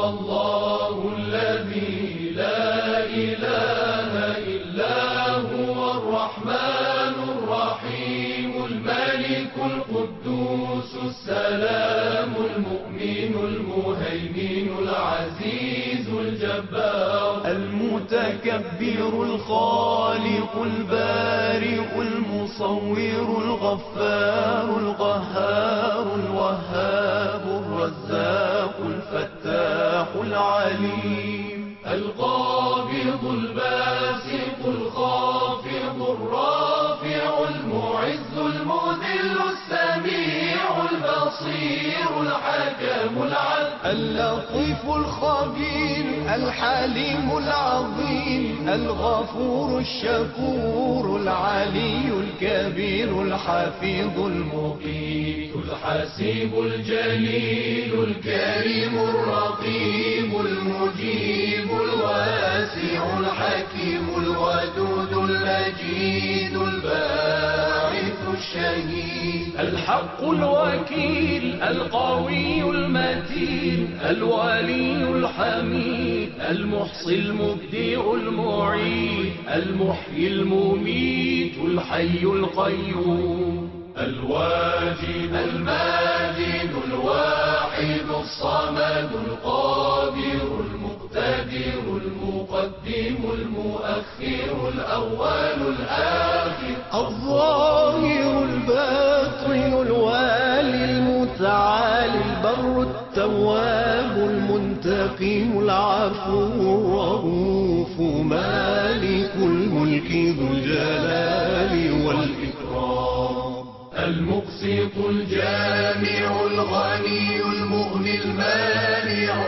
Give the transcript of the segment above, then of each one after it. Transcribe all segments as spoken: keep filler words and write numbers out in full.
الله الذي لا إله إلا هو الرحمن الرحيم الملك القدوس السلام المؤمن المهيمن العزيز الجبار المتكبر الخالق البارئ المصور الغفار القهار الوهاب الرزاق الفتاح العليم القابض الباسط الخافض الرافع المعز المذل السميع البصير الحكم العدل اللطيف الخبير الحليم العظيم الغفور الشكور العلي الكبير الحفيظ المقيت الحسيب الجليل الكريم الرقيب المجيب الواسع الحكيم الودود المجيد الباعث الشهيد الحق الوكيل القوي المتين الولي الحميد المحصي المبدع المعيد المحيي المميت الحي القيوم الواجد الماجد الواحد الصمد القادر المقتدر المقدم المؤخر الأول الآخر الظاهر الباطن الوالي المتعالي البر التواب المنتقم العفو الرؤوف مالك الملك ذو الجلال والإكرام المقسط الجامع الغني المغني المانع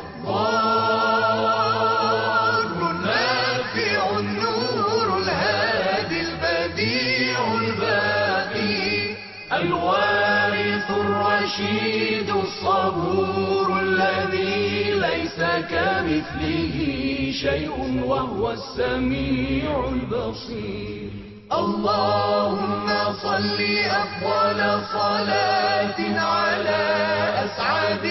الضار النافع النور الهادي البديع الباقي الوارث الرشيد الصبور الذي ليس كمثله شيء وهو السميع البصير اللهم صل أفضل صلاة على أسعد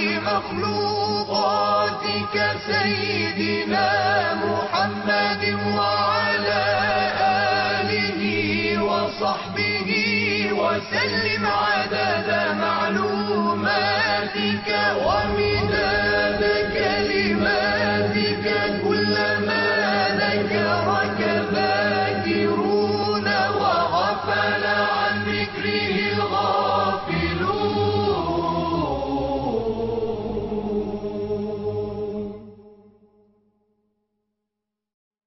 مخلوقاتك سيدنا محمد وعلى آله وصحبه وسلم عدد معلوماتك ومن